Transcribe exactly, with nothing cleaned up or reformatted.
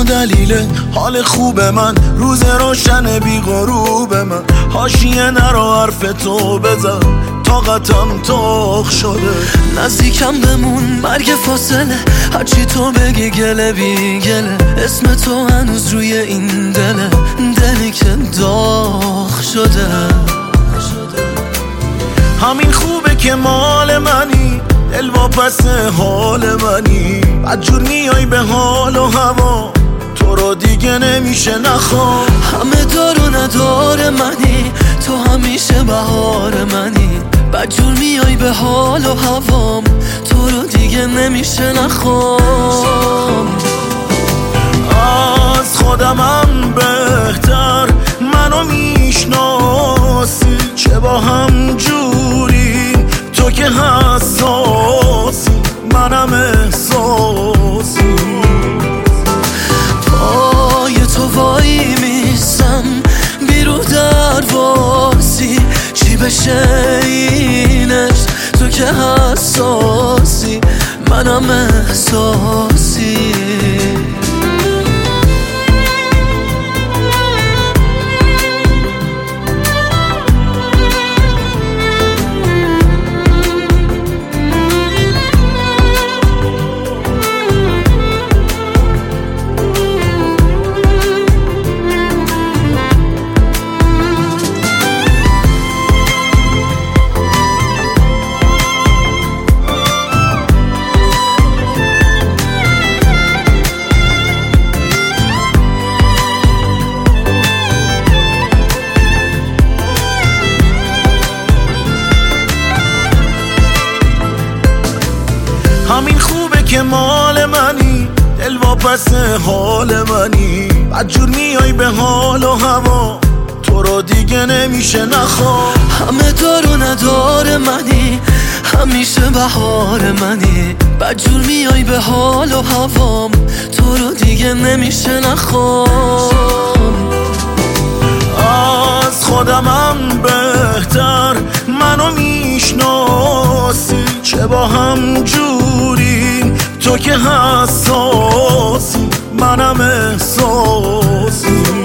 دلیل حال خوب من، روز روشن بی غروب من. حاشیه نرو حرف تو بزن، طاقتم تخ شده. نزدیکم بمون مرگ فاصله، هرچی تو بگی گله بی گله. اسم تو هنوز روی این دله، دلی که داغ شده. همین خوبه که مال منی، دل واپس حال منی. بدجور میای به حال و هوا، تو رو دیگه نمیشه نخوام. همه دار و ندار منی، تو همیشه بهار منی. بدجور میای به حال و هوام، تو رو دیگه نمیشه نخوام. از خودمم بهتر منو میشناسی، چه با هم جوری تو که حساسی، منم احساسی. پای تو وای میسم بیرو درواسی، چی بشه اینش تو که حساسی، منم احساسی. همین خوبه که مال منی، دل واپس حال منی. بدجور میای به حال و هوا، تو رو دیگه نمیشه نخوام. همه دار و ندار منی، همیشه بهار منی. بدجور میای به حال و هوام، تو رو دیگه نمیشه نخوام. از خودمم بهتر منو میشناسی، چه با هم جوری تو که حساسی، منم احساسی.